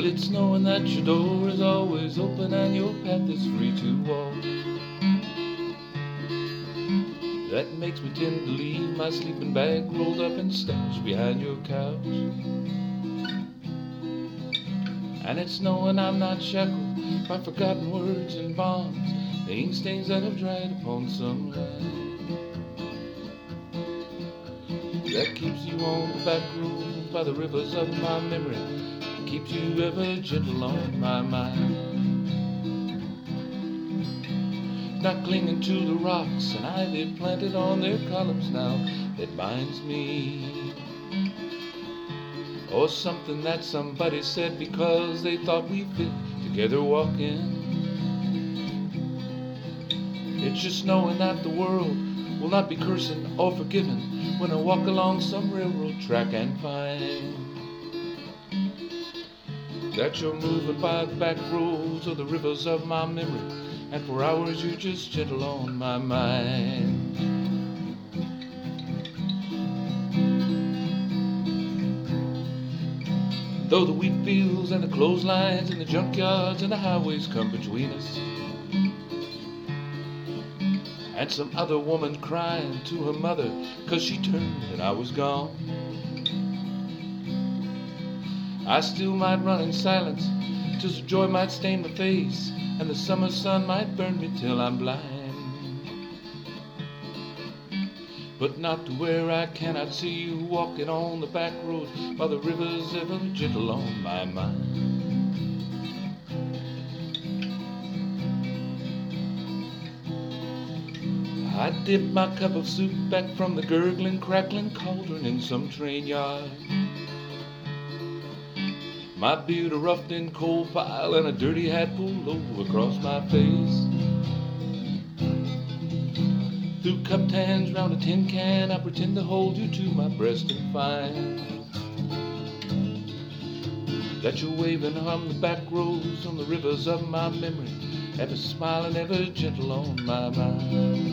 Well, it's knowing that your door is always open and your path is free to walk that makes me tend to leave my sleeping bag rolled up and stashed behind your couch. And it's knowing I'm not shackled by forgotten words and bonds, the ink stains that have dried upon some land, that keeps you on the back road by the rivers of my memory, keeps you ever gentle on my mind. Not clinging to the rocks and ivy planted on their columns now that binds me, or something that somebody said because they thought we fit together walking. It's just knowing that the world will not be cursing or forgiving when I walk along some railroad track and find that you're moving by the back roads of the rivers of my memory, and for hours you're just gentle on my mind. Though the wheat fields and the clotheslines and the junkyards and the highways come between us, and some other woman crying to her mother 'cause she turned and I was gone, I still might run in silence till the joy might stain my face and the summer sun might burn me till I'm blind, but not to where I cannot see you walking on the back road while the river's ever gentle on my mind. I dip my cup of soup back from the gurgling, crackling cauldron in some train yard, my beard a roughed in coal pile and a dirty hat pulled over across my face. Through cupped hands round a tin can I pretend to hold you to my breast and find that you're waving on the back roads on the rivers of my memory, ever smiling, ever gentle on my mind.